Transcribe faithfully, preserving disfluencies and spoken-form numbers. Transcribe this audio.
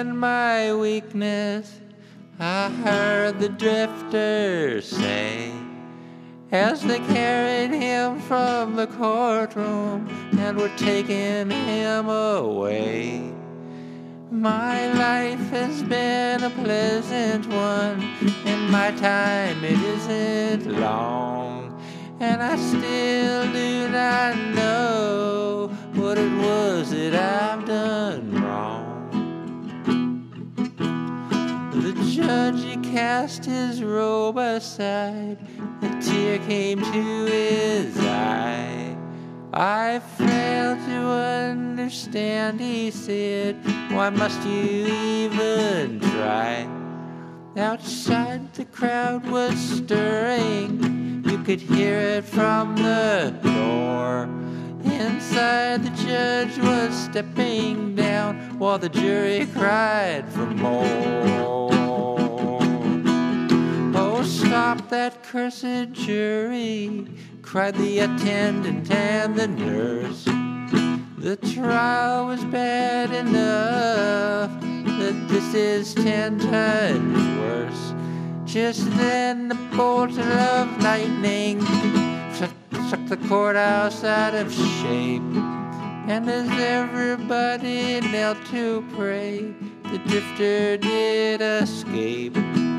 in my weakness, I heard the drifter say, as they carried him from the courtroom and were taking him away. My life has been a pleasant one, and my time it isn't long, and I still do not know what it was that I've done wrong. The judge, he cast his robe aside, a tear came to his eye. I failed to understand, he said, why must you even try? Outside the crowd was stirring, you could hear it from the door. Inside the judge was stepping down, while the jury cried for more. Oh, stop that cursed jury, cried the attendant and the nurse. The trial was bad enough, but this is ten times worse. Just then the bolt of lightning struck, struck the courthouse out of shape, and as everybody knelt to pray, the drifter did escape.